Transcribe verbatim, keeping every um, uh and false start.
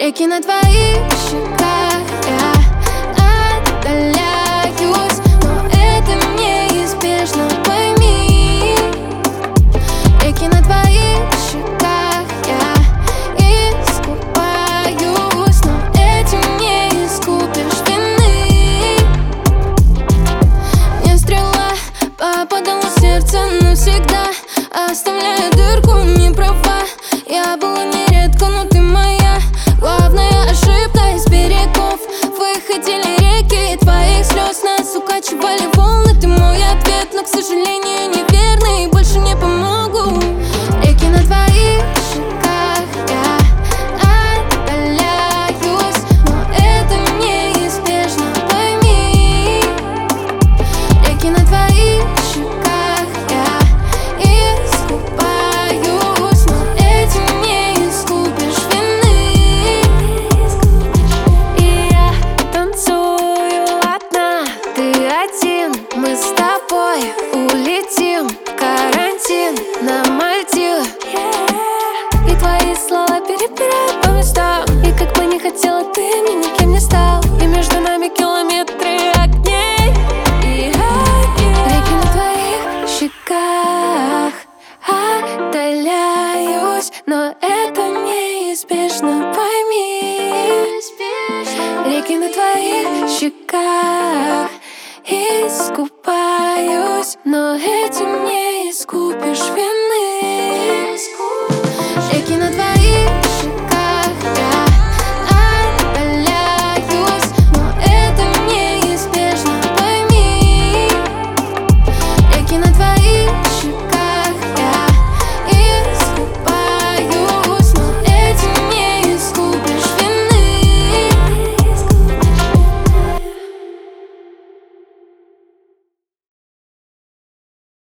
Реки на твоих щеках я отдаляюсь, но это неизбежно, пойми. Реки на твоих щеках я искупаюсь, но этим не искупишь вины. Не стрела попадала в сердце навсегда, оставляя дырку, не права. Я была нередко, но ты моя главная ошибка. Из берегов выходили реки твоих слез, нас укачивали волны. Ты мой ответ, но, к сожалению, неверный, и больше не помогу. Реки на твоих щеках я отдаляюсь, но это неизбежно, пойми. Реки на твоих щеках я искупаюсь, но этим не искупишь вины. И я танцую одна, ты один. Мы с тобой улетим в карантин на Мальдивы. И твои слова перебирают по местам, и как бы не хотела, ты мне никем не стал. И между нами километры огней и огней. Реки на твоих щеках отдаляюсь, но это неизбежно, пойми. Реки на твоих щеках искупаюсь, но этим не